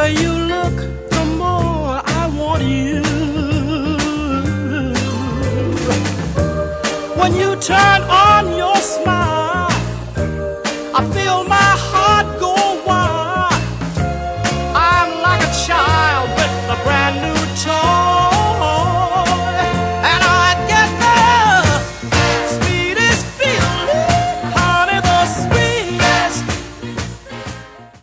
deeper you look, the more I want you. When you turn